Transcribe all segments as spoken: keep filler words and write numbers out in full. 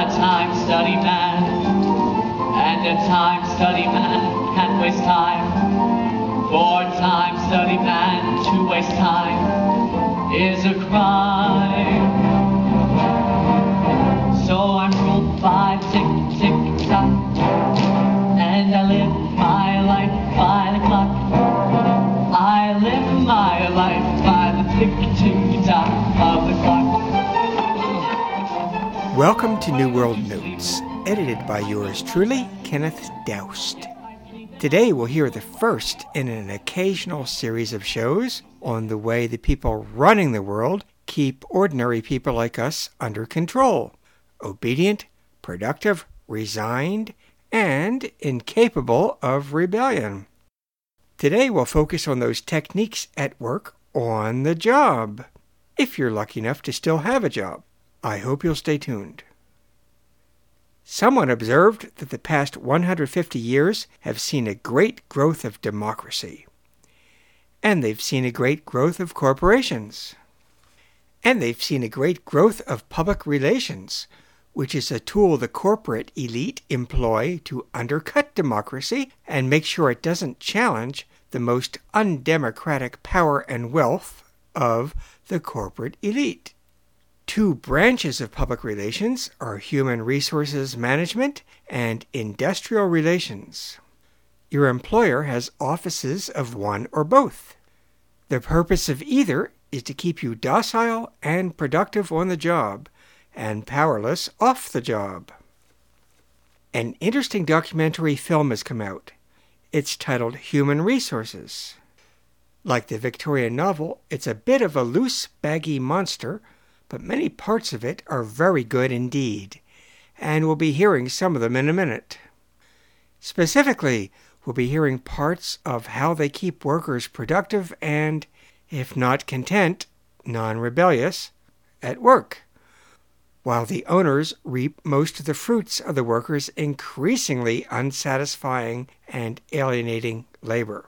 a time study man, and a time study man can't waste time. For a time study man to waste time is a crime. So I'm ruled by tick, tick, tock, and I live my life by the clock. I live my life by the tick, tick, tock of the clock. Welcome to New World Notes, edited by yours truly, Kenneth Daoust. Today we'll hear the first in an occasional series of shows on the way the people running the world keep ordinary people like us under control, obedient, productive, resigned, and incapable of rebellion. Today we'll focus on those techniques at work on the job, if you're lucky enough to still have a job. I hope you'll stay tuned. Someone observed that the past one hundred fifty years have seen a great growth of democracy. And they've seen a great growth of corporations. And they've seen a great growth of public relations, which is a tool the corporate elite employ to undercut democracy and make sure it doesn't challenge the most undemocratic power and wealth of the corporate elite. Two branches of public relations are human resources management and industrial relations. Your employer has offices of one or both. The purpose of either is to keep you docile and productive on the job, and powerless off the job. An interesting documentary film has come out. It's titled Human Resources. Like the Victorian novel, it's a bit of a loose, baggy monster, but many parts of it are very good indeed, and we'll be hearing some of them in a minute. Specifically, we'll be hearing parts of how they keep workers productive and, if not content, non-rebellious, at work, while the owners reap most of the fruits of the workers' increasingly unsatisfying and alienating labor.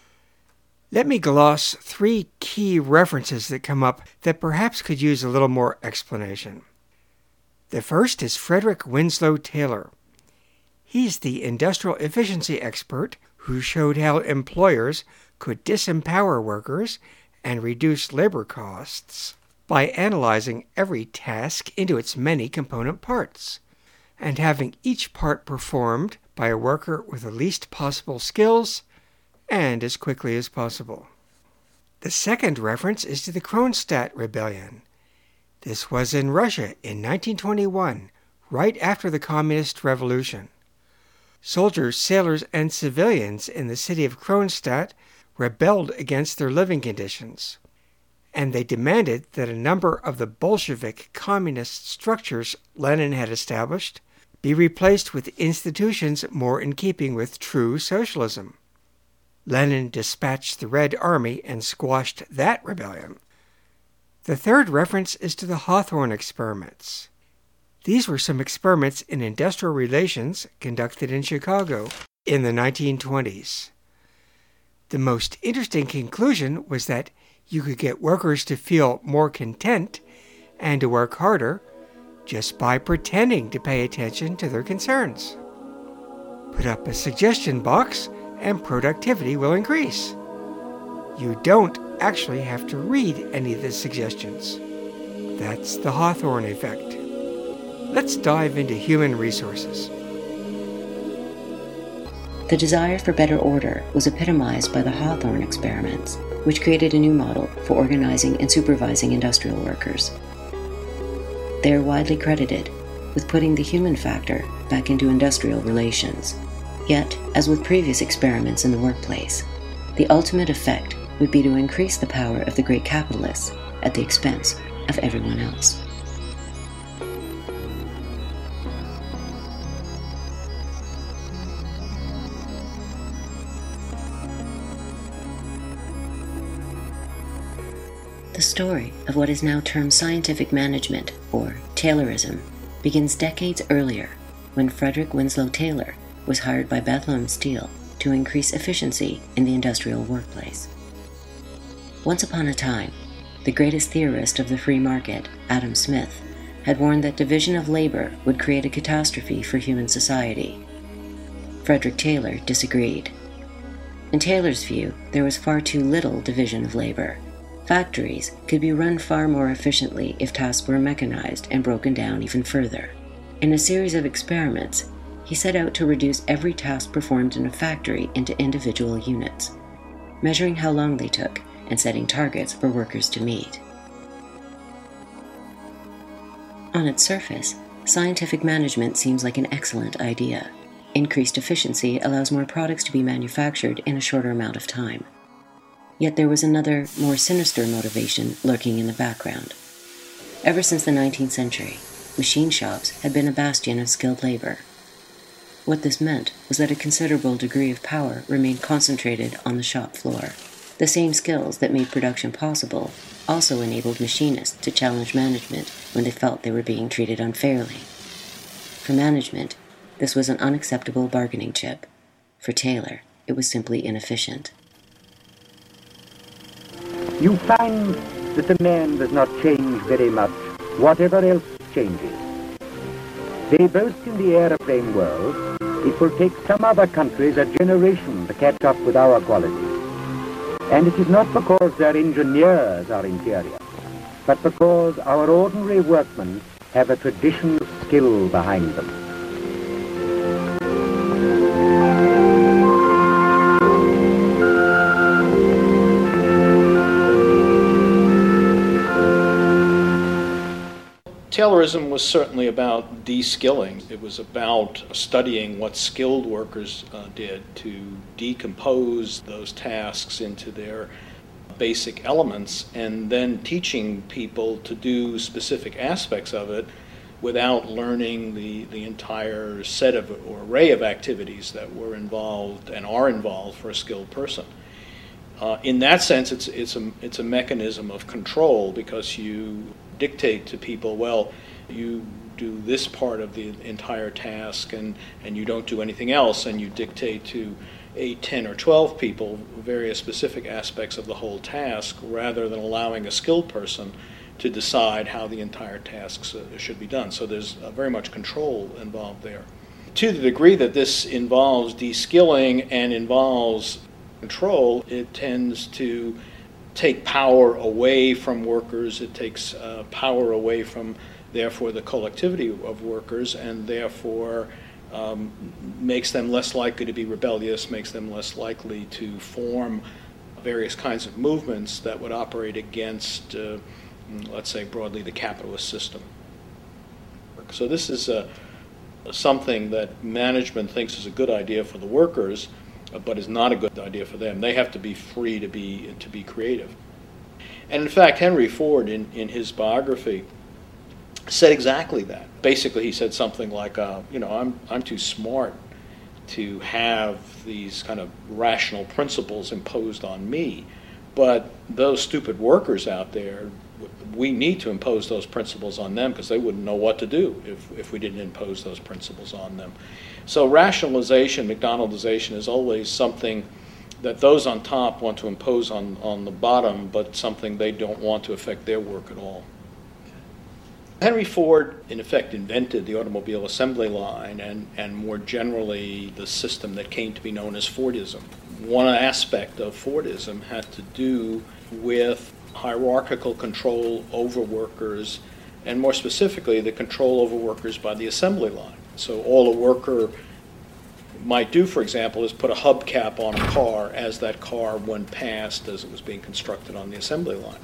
Let me gloss three key references that come up that perhaps could use a little more explanation. The first is Frederick Winslow Taylor. He's the industrial efficiency expert who showed how employers could disempower workers and reduce labor costs by analyzing every task into its many component parts, and having each part performed by a worker with the least possible skills and as quickly as possible. The second reference is to the Kronstadt Rebellion. This was in Russia in nineteen twenty-one, right after the Communist Revolution. Soldiers, sailors, and civilians in the city of Kronstadt rebelled against their living conditions, and they demanded that a number of the Bolshevik communist structures Lenin had established be replaced with institutions more in keeping with true socialism. Lenin dispatched the Red Army and squashed that rebellion. The third reference is to the Hawthorne experiments. These were some experiments in industrial relations conducted in Chicago in the nineteen twenties. The most interesting conclusion was that you could get workers to feel more content and to work harder just by pretending to pay attention to their concerns. Put up a suggestion box and productivity will increase. You don't actually have to read any of the suggestions. That's the Hawthorne effect. Let's dive into human resources. The desire for better order was epitomized by the Hawthorne experiments, which created a new model for organizing and supervising industrial workers. They are widely credited with putting the human factor back into industrial relations. Yet, as with previous experiments in the workplace, the ultimate effect would be to increase the power of the great capitalists at the expense of everyone else. The story of what is now termed scientific management, or Taylorism, begins decades earlier when Frederick Winslow Taylor was hired by Bethlehem Steel to increase efficiency in the industrial workplace. Once upon a time, the greatest theorist of the free market, Adam Smith, had warned that division of labor would create a catastrophe for human society. Frederick Taylor disagreed. In Taylor's view, there was far too little division of labor. Factories could be run far more efficiently if tasks were mechanized and broken down even further. In a series of experiments, he set out to reduce every task performed in a factory into individual units, measuring how long they took and setting targets for workers to meet. On its surface, scientific management seems like an excellent idea. Increased efficiency allows more products to be manufactured in a shorter amount of time. Yet there was another, more sinister motivation lurking in the background. Ever since the nineteenth century, machine shops had been a bastion of skilled labor. What this meant was that a considerable degree of power remained concentrated on the shop floor. The same skills that made production possible also enabled machinists to challenge management when they felt they were being treated unfairly. For management, this was an unacceptable bargaining chip. For Taylor, it was simply inefficient. You find that the man does not change very much, whatever else changes. They boast in the aeroplane world, it will take some other countries a generation to catch up with our quality. And it is not because their engineers are inferior, but because our ordinary workmen have a traditional skill behind them. Taylorism was certainly about de-skilling. It was about studying what skilled workers uh, did to decompose those tasks into their basic elements and then teaching people to do specific aspects of it without learning the, the entire set of or array of activities that were involved and are involved for a skilled person. Uh, in that sense, it's, it's, a, it's a mechanism of control because you dictate to people, well, you do this part of the entire task and, and you don't do anything else, and you dictate to eight, ten, or twelve people various specific aspects of the whole task rather than allowing a skilled person to decide how the entire tasks uh, should be done. So there's uh, very much control involved there. To the degree that this involves de-skilling and involves control, it tends to take power away from workers. It takes uh, power away from, therefore, the collectivity of workers, and therefore um, makes them less likely to be rebellious, makes them less likely to form various kinds of movements that would operate against, uh, let's say, broadly, the capitalist system. So this is uh, something that management thinks is a good idea for the workers, but is not a good idea for them. They have to be free to be to be creative. And in fact, Henry Ford, in, in his biography, said exactly that. Basically, he said something like, uh, you know, I'm I'm too smart to have these kind of rational principles imposed on me, but those stupid workers out there, we need to impose those principles on them because they wouldn't know what to do if, if we didn't impose those principles on them. So rationalization, McDonaldization, is always something that those on top want to impose on, on the bottom, but something they don't want to affect their work at all. Henry Ford, in effect, invented the automobile assembly line and, and more generally the system that came to be known as Fordism. One aspect of Fordism had to do with hierarchical control over workers, and more specifically, the control over workers by the assembly line. So all a worker might do, for example, is put a hubcap on a car as that car went past as it was being constructed on the assembly line.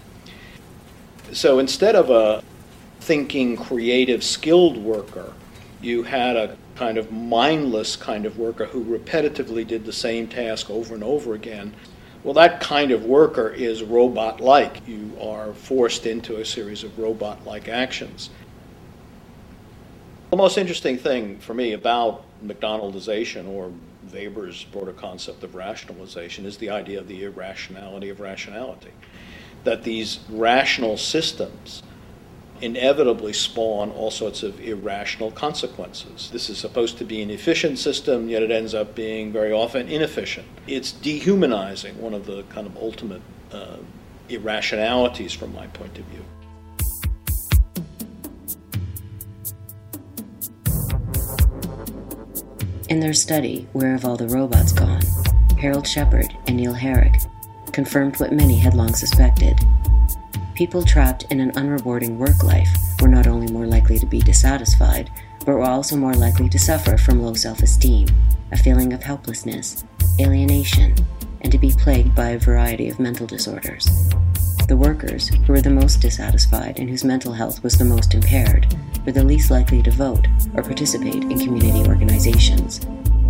So instead of a thinking, creative, skilled worker, you had a kind of mindless kind of worker who repetitively did the same task over and over again. Well, that kind of worker is robot-like. You are forced into a series of robot-like actions. The most interesting thing for me about McDonaldization, or Weber's broader concept of rationalization, is the idea of the irrationality of rationality. That these rational systems inevitably spawn all sorts of irrational consequences. This is supposed to be an efficient system, yet it ends up being very often inefficient. It's dehumanizing, one of the kind of ultimate uh, irrationalities from my point of view. In their study, Where Have All the Robots Gone?, Harold Shepard and Neil Herrick confirmed what many had long suspected. People trapped in an unrewarding work life were not only more likely to be dissatisfied, but were also more likely to suffer from low self-esteem, a feeling of helplessness, alienation, and to be plagued by a variety of mental disorders. The workers, who were the most dissatisfied and whose mental health was the most impaired, were the least likely to vote or participate in community organizations.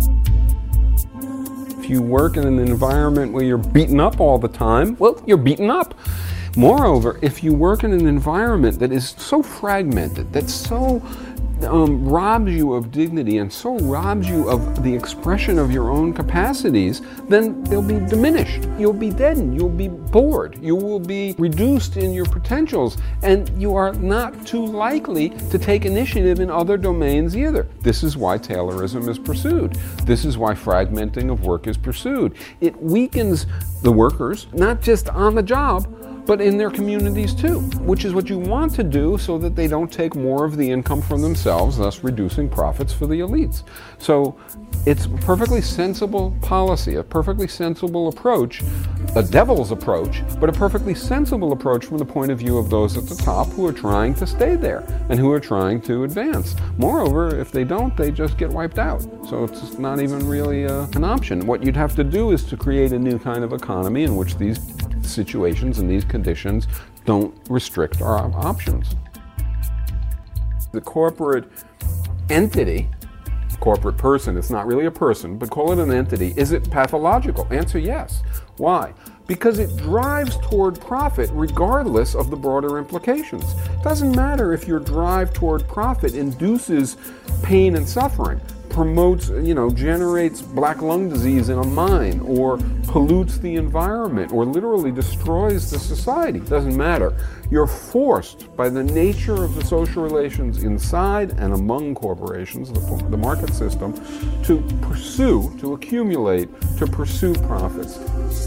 If you work in an environment where you're beaten up all the time, well, you're beaten up. Moreover, if you work in an environment that is so fragmented, that so um, robs you of dignity and so robs you of the expression of your own capacities, then they'll be diminished. You'll be deadened. You'll be bored. You will be reduced in your potentials, and you are not too likely to take initiative in other domains either. This is why Taylorism is pursued. This is why fragmenting of work is pursued. It weakens the workers, not just on the job, but in their communities too, which is what you want to do so that they don't take more of the income from themselves, thus reducing profits for the elites. So it's a perfectly sensible policy, a perfectly sensible approach, a devil's approach, but a perfectly sensible approach from the point of view of those at the top who are trying to stay there and who are trying to advance. Moreover, if they don't, they just get wiped out. So it's not even really uh, an option. What you'd have to do is to create a new kind of economy in which these situations and these conditions don't restrict our options. The corporate entity, corporate person, it's not really a person, but call it an entity, is it pathological? Answer yes. Why? Because it drives toward profit regardless of the broader implications. It doesn't matter if your drive toward profit induces pain and suffering, promotes, you know, generates black lung disease in a mine, or pollutes the environment, or literally destroys the society. It doesn't matter. You're forced by the nature of the social relations inside and among corporations, the, the market system, to pursue, to accumulate, to pursue profits.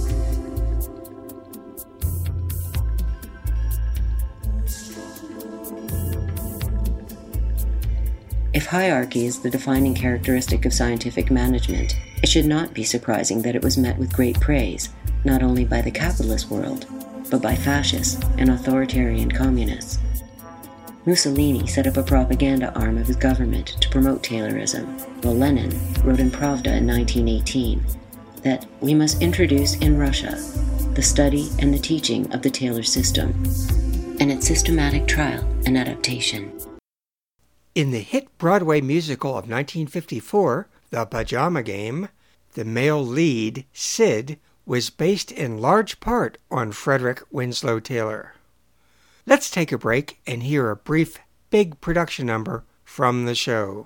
If hierarchy is the defining characteristic of scientific management, it should not be surprising that it was met with great praise, not only by the capitalist world, but by fascists and authoritarian communists. Mussolini set up a propaganda arm of his government to promote Taylorism, while Lenin wrote in Pravda in nineteen eighteen that we must introduce in Russia the study and the teaching of the Taylor system and its systematic trial and adaptation. In the hit Broadway musical of nineteen fifty-four, The Pajama Game, the male lead, Sid, was based in large part on Frederick Winslow Taylor. Let's take a break and hear a brief big production number from the show.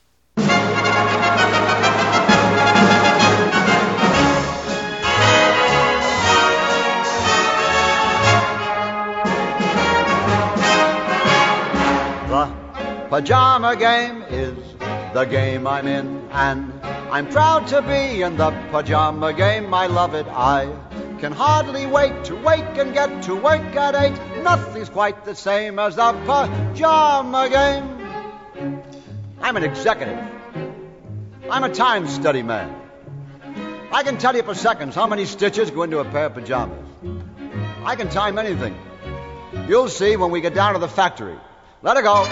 Pajama Game is the game I'm in, and I'm proud to be in the Pajama Game. I love it. I can hardly wait to wake and get to work at eight. Nothing's quite the same as the Pajama Game. I'm an executive. I'm a time study man. I can tell you for seconds how many stitches go into a pair of pajamas. I can time anything. You'll see when we get down to the factory. Let her go.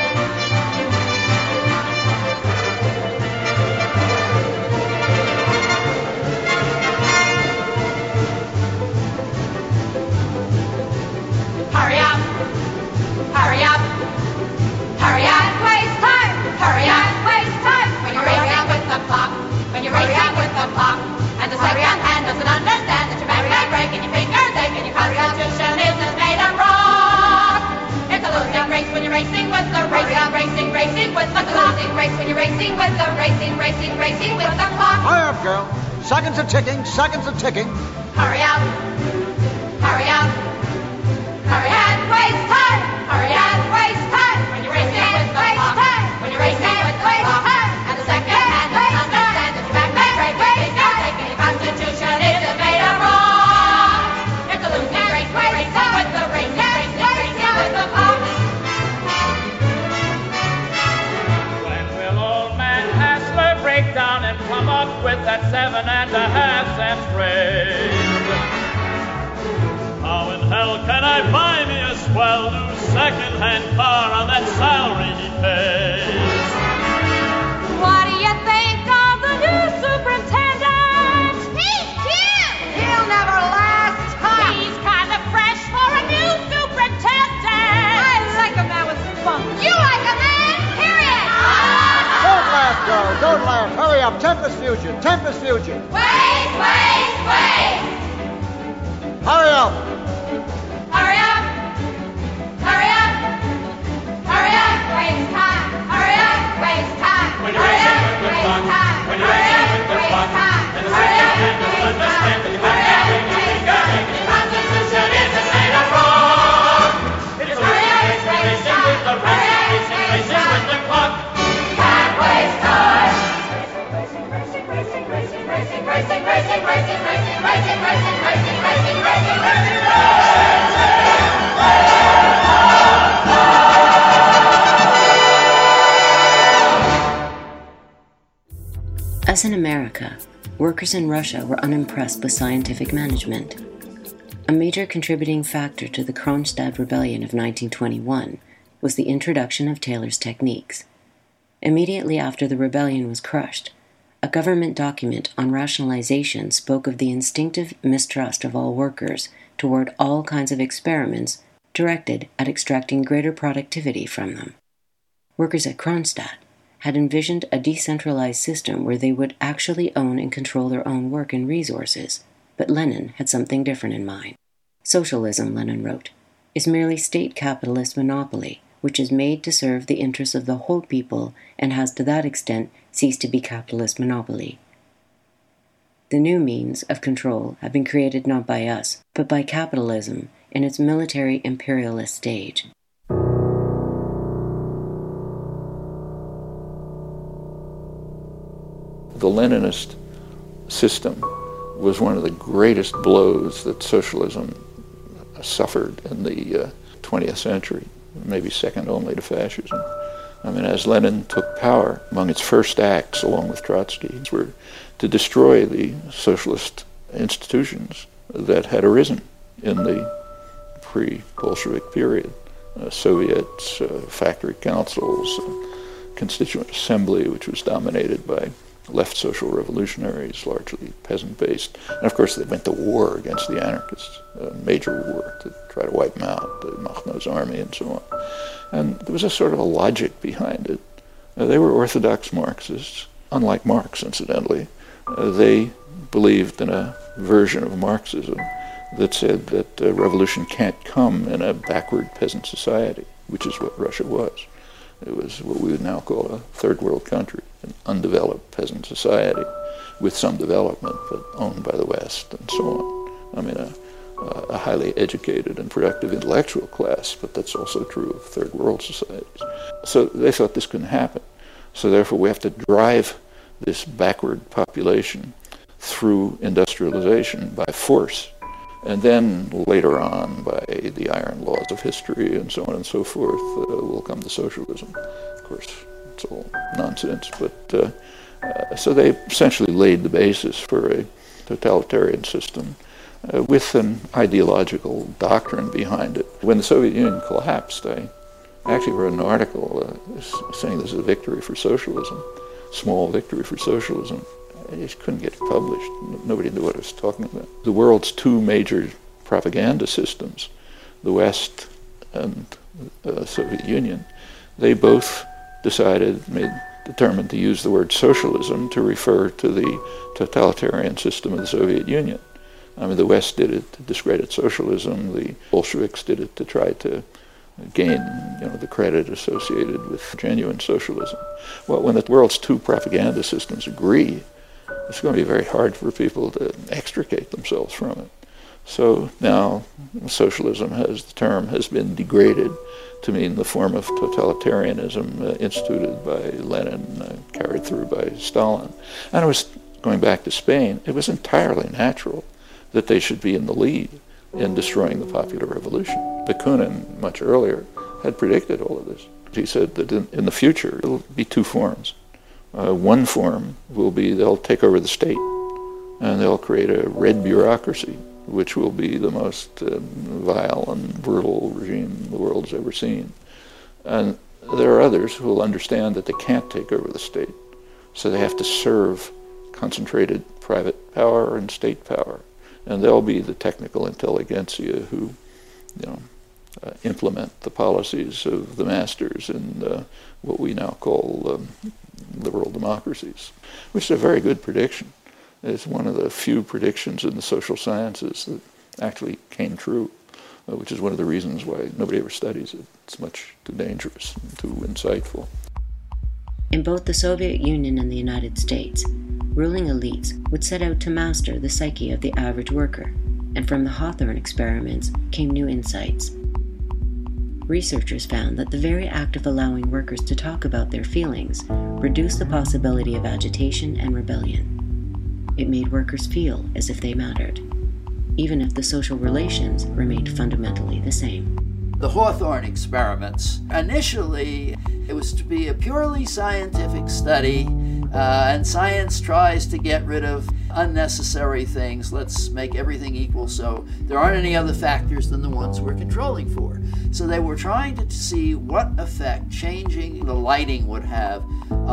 Hurry up! Hurry up! Hurry up! Waste time! Hurry up! Waste time! When you're racing with the clock, when you're racing with the clock, and the second hand doesn't understand that your battery may break and your fingers ache and your constitution isn't made of rock. It's a losing race when you're racing with the racing, racing, racing with the clock. Losing race when you're racing with the racing, racing, racing with the clock. Hurry up, girl. Seconds are ticking, seconds are ticking. Hurry up! Hurry up! Hurry and waste time! Hurry and waste time! When you're racing with the clock, when you're racing with the clock, and the second hand doesn't understand that your back may break, your fingers ache, and your constitution isn't made of rock. It's a losing race, we're racing with the racing, racing, racing with the clock. When will old man Hassler break down? with that seven and a half cents raise. How in hell can I buy me a swell new second-hand car on that salary he pays? What do you think of the new superintendent? He's cute! He'll never last. Huh? He's kind of fresh for a new superintendent. I like a man with funk. You like a man, period. Don't laugh, girl. Don't laugh. Hurry up. Tempest Fusion. Tempest Fusion. Wait, wait, wait. Hurry up. Hurry up. Hurry up. Hurry up. Waste time. Hurry up. Waste time. When you're Hurry racing up. with the Waste clock, time. when you're Hurry racing up. with the Waste clock, time. and the Hurry second up. hand doesn't Waste understand time. that you Hurry can't up. make it, Waste you can't time. make it. Constitution is a state of wrong. It's a Hurry up. racing, Waste racing time. with the Hurry racing, up. racing, Waste racing time. with the clock. Can't waste time. Racing, racing, racing, racing, racing, racing, racing, racing, racing, racing, racing, racing, racing, racing, racing, As in America, workers in Russia were unimpressed with scientific management. A major contributing factor to the Kronstadt Rebellion of nineteen twenty-one was the introduction of Taylor's techniques. Immediately after the rebellion was crushed, a government document on rationalization spoke of the instinctive mistrust of all workers toward all kinds of experiments directed at extracting greater productivity from them. Workers at Kronstadt had envisioned a decentralized system where they would actually own and control their own work and resources, but Lenin had something different in mind. Socialism, Lenin wrote, is merely state capitalist monopoly, which is made to serve the interests of the whole people and has to that extent ceased to be capitalist monopoly. The new means of control have been created not by us, but by capitalism in its military imperialist stage. The Leninist system was one of the greatest blows that socialism suffered in the uh, twentieth century, maybe second only to fascism. I mean, as Lenin took power, among its first acts, along with Trotsky, were to destroy the socialist institutions that had arisen in the pre-Bolshevik period. Uh, Soviets, uh, factory councils, uh, constituent assembly, which was dominated by left social revolutionaries, largely peasant-based. And of course they went to war against the anarchists, a major war to try to wipe them out, the Makhno's army and so on. And there was a sort of a logic behind it. Uh, they were orthodox Marxists, unlike Marx, incidentally. Uh, they believed in a version of Marxism that said that uh, revolution can't come in a backward peasant society, which is what Russia was. It was what we would now call a third world country, an undeveloped peasant society with some development, but owned by the West and so on. I mean, a, a highly educated and productive intellectual class, but that's also true of third world societies. So they thought this couldn't happen. So therefore we have to drive this backward population through industrialization by force. And then later on, by the iron laws of history and so on and so forth, uh, will come the socialism. Of course, it's all nonsense, but uh, uh, so they essentially laid the basis for a totalitarian system uh, with an ideological doctrine behind it. When the Soviet Union collapsed, I actually wrote an article uh, saying this is a victory for socialism, small victory for socialism. I just couldn't get it published. Nobody knew what I was talking about. The world's two major propaganda systems, the West and the uh, Soviet Union, they both decided, made, determined to use the word socialism to refer to the totalitarian system of the Soviet Union. I mean, the West did it to discredit socialism. The Bolsheviks did it to try to gain, you know, the credit associated with genuine socialism. Well, when the world's two propaganda systems agree, it's going to be very hard for people to extricate themselves from it. So now socialism, has the term, has been degraded to mean the form of totalitarianism uh, instituted by Lenin, uh, carried through by Stalin. And it was, going back to Spain, it was entirely natural that they should be in the lead in destroying the popular revolution. Bakunin, much earlier, had predicted all of this. He said that in, in the future, it'll be two forms. Uh, one form will be they'll take over the state and they'll create a red bureaucracy, which will be the most uh, vile and brutal regime the world's ever seen. And there are others who will understand that they can't take over the state, so they have to serve concentrated private power and state power. And they'll be the technical intelligentsia who, you know, uh, implement the policies of the masters in uh, what we now call um, liberal democracies, which is a very good prediction. It's one of the few predictions in the social sciences that actually came true, uh, which is one of the reasons why nobody ever studies it. It's much too dangerous and too insightful. In both the Soviet Union and the United States, ruling elites would set out to master the psyche of the average worker, and from the Hawthorne experiments came new insights. Researchers found that the very act of allowing workers to talk about their feelings reduced the possibility of agitation and rebellion. It made workers feel as if they mattered, even if the social relations remained fundamentally the same. The Hawthorne experiments, initially it was to be a purely scientific study, uh, and science tries to get rid of unnecessary things. Let's make everything equal so there aren't any other factors than the ones we're controlling for. So they were trying to see what effect changing the lighting would have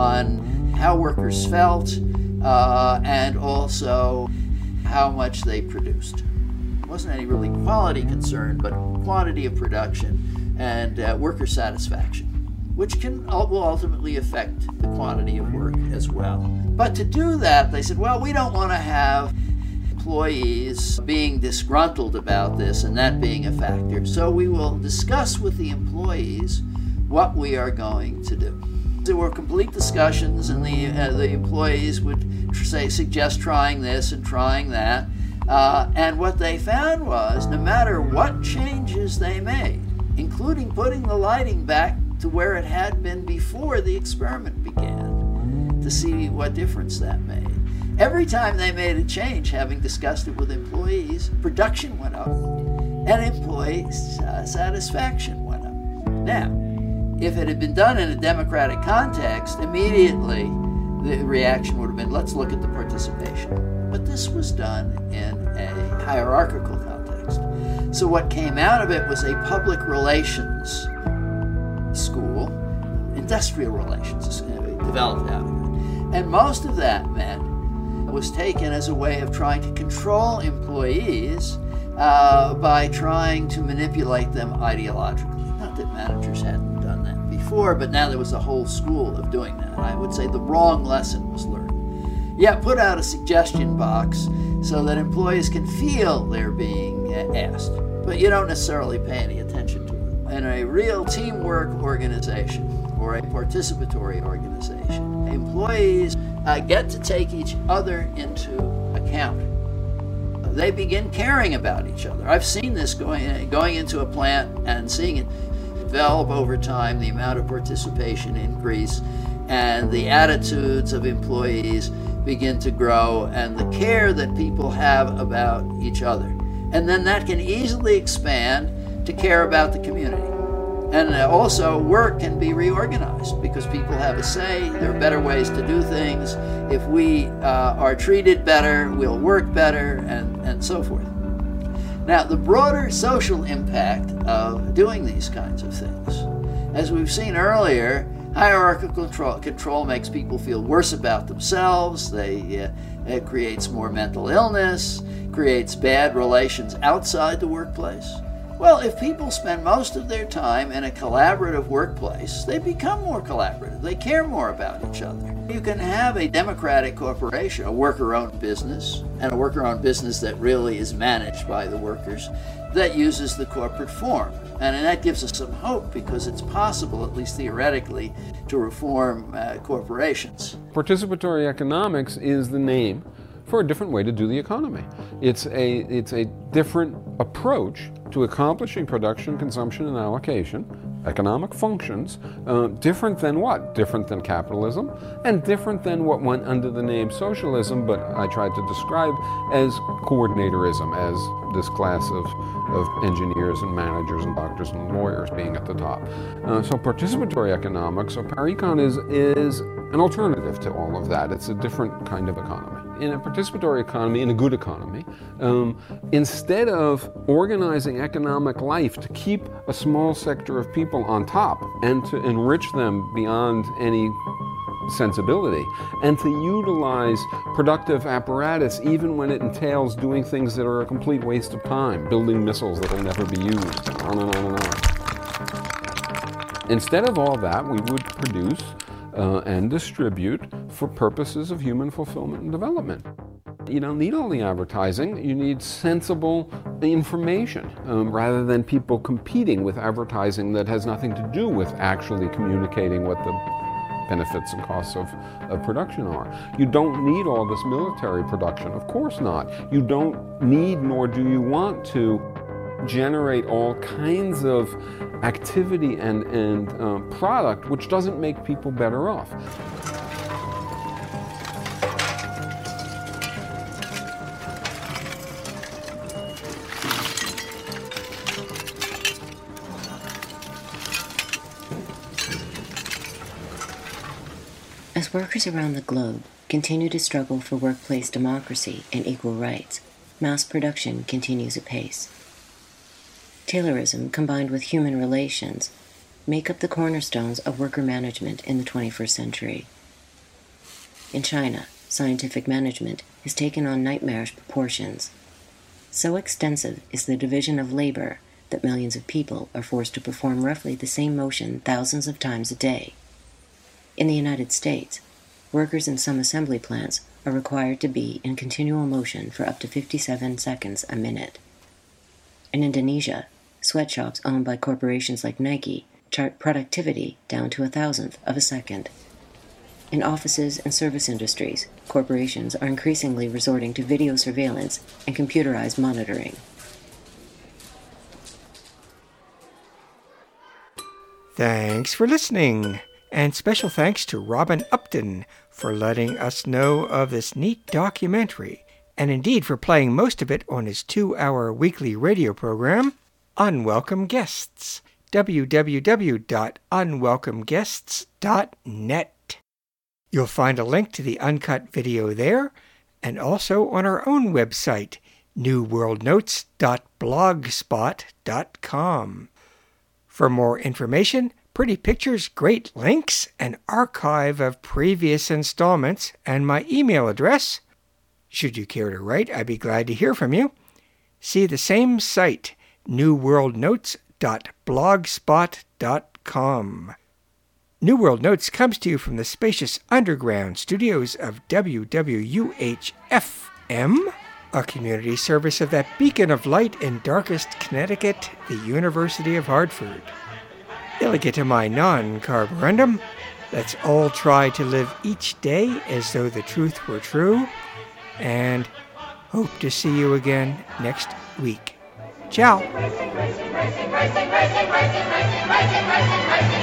on how workers felt, uh, and also how much they produced. There wasn't any really quality concern, but quantity of production and uh, worker satisfaction, which can will ultimately affect the quantity of work as well. But to do that, they said, well, we don't want to have employees being disgruntled about this and that being a factor, so we will discuss with the employees what we are going to do. There were complete discussions, and the uh, the employees would tr- say suggest trying this and trying that. Uh, and what they found was, no matter what changes they made, including putting the lighting back to where it had been before the experiment began, to see what difference that made. Every time they made a change, having discussed it with employees, production went up, and employee uh, satisfaction went up. Now, if it had been done in a democratic context, immediately the reaction would have been, let's look at the participation. But this was done in a hierarchical context. So what came out of it was a public relations school, industrial relations developed out of it. And most of that meant was taken as a way of trying to control employees uh, by trying to manipulate them ideologically. Not that managers hadn't done that before, but now there was a whole school of doing that. I would say the wrong lesson was learned. Yeah, put out a suggestion box so that employees can feel they're being asked, but you don't necessarily pay any attention to it. In a real teamwork organization or a participatory organization, employees uh, get to take each other into account. They begin caring about each other. I've seen this going, going into a plant and seeing it develop over time, the amount of participation increase, and the attitudes of employees begin to grow, and the care that people have about each other. And then that can easily expand to care about the community. And also, work can be reorganized because people have a say. There are better ways to do things. If we uh, are treated better, we'll work better, and, and so forth. Now, the broader social impact of doing these kinds of things, as we've seen earlier, hierarchical control, control makes people feel worse about themselves. They, uh, it creates more mental illness, creates bad relations outside the workplace. Well, if people spend most of their time in a collaborative workplace, they become more collaborative. They care more about each other. You can have a democratic corporation, a worker-owned business, and a worker-owned business that really is managed by the workers, that uses the corporate form. And that gives us some hope because it's possible, at least theoretically, to reform uh, corporations. Participatory economics is the name for a different way to do the economy. It's a, it's a different approach to accomplishing production, consumption, and allocation, economic functions, uh, different than what? Different than capitalism, and different than what went under the name socialism, but I tried to describe as coordinatorism, as this class of, of engineers and managers and doctors and lawyers being at the top. Uh, so participatory economics, so PARECON is, is an alternative to all of that. It's a different kind of economy. In a participatory economy, in a good economy, um, instead of organizing economic life to keep a small sector of people on top and to enrich them beyond any sensibility, and to utilize productive apparatus even when it entails doing things that are a complete waste of time, building missiles that will never be used, on and on and on. Instead of all that, we would produce uh, and distribute for purposes of human fulfillment and development. You don't need all the advertising, you need sensible information, um, rather than people competing with advertising that has nothing to do with actually communicating what the benefits and costs of, of production are. You don't need all this military production, of course not. You don't need, nor do you want to, generate all kinds of activity and, and uh, product which doesn't make people better off. As workers around the globe continue to struggle for workplace democracy and equal rights, mass production continues apace. Taylorism combined with human relations make up the cornerstones of worker management in the twenty-first century. In China, scientific management has taken on nightmarish proportions. So extensive is the division of labor that millions of people are forced to perform roughly the same motion thousands of times a day. In the United States, workers in some assembly plants are required to be in continual motion for up to fifty-seven seconds a minute. In Indonesia, sweatshops owned by corporations like Nike chart productivity down to a thousandth of a second. In offices and service industries, corporations are increasingly resorting to video surveillance and computerized monitoring. Thanks for listening, and special thanks to Robin Upton for letting us know of this neat documentary, and indeed for playing most of it on his two-hour weekly radio program, Unwelcome Guests, w w w dot unwelcome guests dot net. You'll find a link to the uncut video there, and also on our own website, new world notes dot blogspot dot com. For more information, pretty pictures, great links, an archive of previous installments, and my email address, should you care to write, I'd be glad to hear from you. See the same site, new world notes dot blogspot dot com. New World Notes comes to you from the spacious underground studios of W W U H F M, a community service of that beacon of light in darkest Connecticut, the University of Hartford. Illigite my non-carborundum, let's all try to live each day as though the truth were true, and hope to see you again next week. Ciao. Racing, racing, racing, racing, racing, racing, racing, racing, racing, racing.